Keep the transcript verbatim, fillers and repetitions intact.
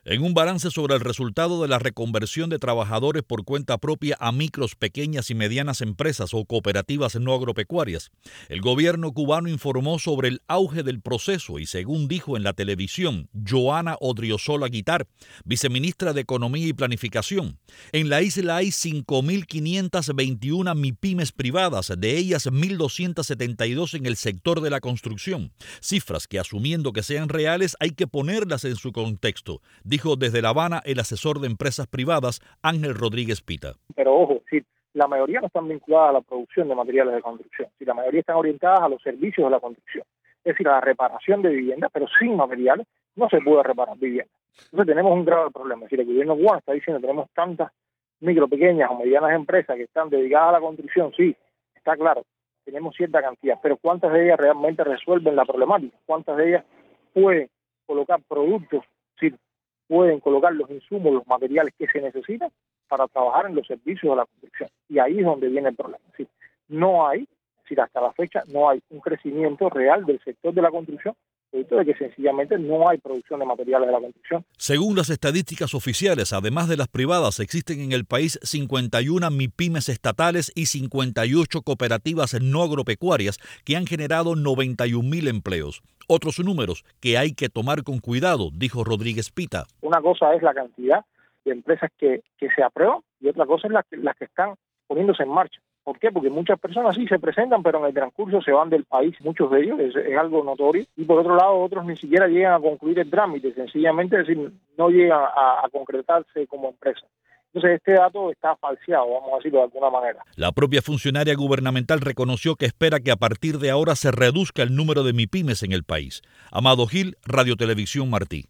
En un balance sobre el resultado de la reconversión de trabajadores por cuenta propia a micros, pequeñas y medianas empresas o cooperativas no agropecuarias, el gobierno cubano informó sobre el auge del proceso y, según dijo en la televisión Joana Odriozola Guitart, viceministra de Economía y Planificación, en la isla hay cinco mil quinientas veintiuna MIPYMES privadas, de ellas mil doscientas setenta y dos en el sector de la construcción, cifras que, asumiendo que sean reales, hay que ponerlas en su contexto, dijo desde La Habana el asesor de empresas privadas Ángel Rodríguez Pita. Pero ojo, sí, la mayoría no están vinculadas a la producción de materiales de construcción, sí, la mayoría están orientadas a los servicios de la construcción, es decir, a la reparación de viviendas, pero sin materiales no se puede reparar viviendas. Entonces tenemos un grave problema, es decir, el gobierno cubano está diciendo que tenemos tantas micro, pequeñas o medianas empresas que están dedicadas a la construcción, sí, está claro, tenemos cierta cantidad, pero ¿cuántas de ellas realmente resuelven la problemática? ¿Cuántas de ellas pueden colocar productos, sí, pueden colocar los insumos, los materiales que se necesitan para trabajar en los servicios de la construcción? Y ahí es donde viene el problema. Es decir, no hay, es decir, hasta la fecha no hay un crecimiento real del sector de la construcción, producto de que sencillamente no hay producción de materiales de la construcción. Según las estadísticas oficiales, además de las privadas, existen en el país cincuenta y una MIPYMES estatales y cincuenta y ocho cooperativas no agropecuarias que han generado noventa y un mil empleos. Otros números que hay que tomar con cuidado, dijo Rodríguez Pita. Una cosa es la cantidad de empresas que, que se aprueban y otra cosa es las que, las que están poniéndose en marcha. ¿Por qué? Porque muchas personas sí se presentan, pero en el transcurso se van del país, muchos de ellos, es, es algo notorio. Y por otro lado, otros ni siquiera llegan a concluir el trámite, sencillamente, es decir, no llegan a, a concretarse como empresa. Entonces este dato está falseado, vamos a decirlo de alguna manera. La propia funcionaria gubernamental reconoció que espera que a partir de ahora se reduzca el número de MIPYMES en el país. Amado Gil, Radio Televisión Martí.